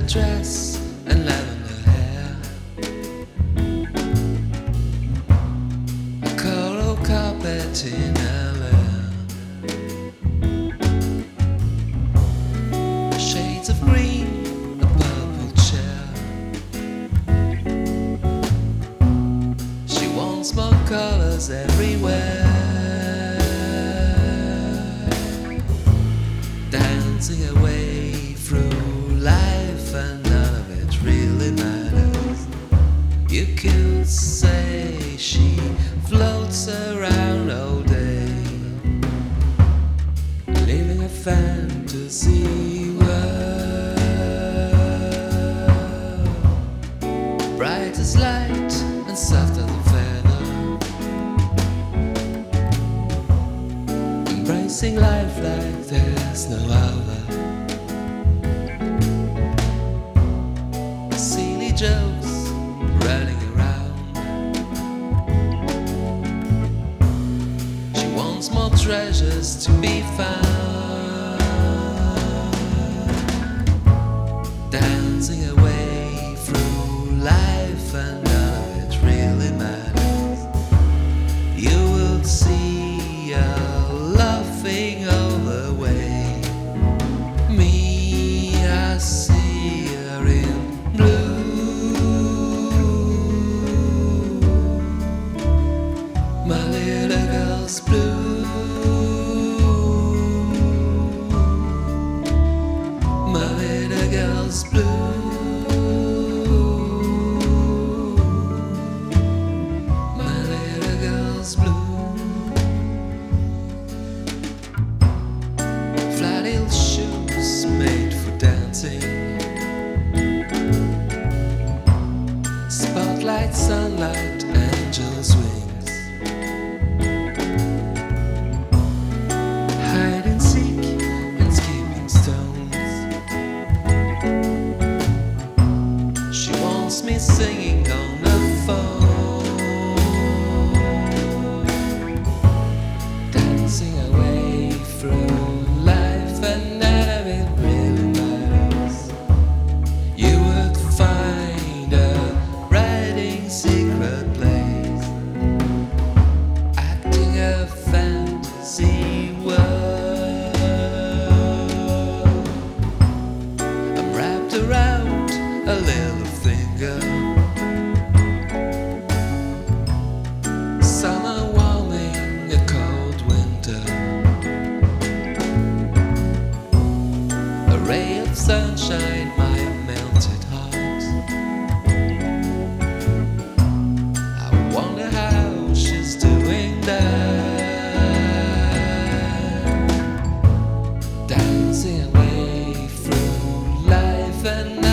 velvet dress and lavender hair, a coral carpet in her lair, shades of green, a purple chair. She wants more colors everywhere, dancing away through life, and none of it really matters. You could say she floats around all day, living a fantasy world, bright as light and soft as a feather, embracing life like there's no other. Silly jokes running around. She wants more treasures to be found, dancing away through life, and none of it really matters. You will see her laughing all the way. Me, I see her in blue. My little girl's blue. My little girl's blue. My little girl's blue. Flat heel shoes made for dancing, spotlight, sunlight, angel's wings, hide and seek and skipping stones. She wants me singing on the phone, dancing away through life, and none of it really matters. You would find her writing secret plays, acting a fantasy world. I'm wrapped around a little finger, summer warming a cold winter, a ray of sunshine, my melted heart. I wonder how she's doing that, dancing away through life, and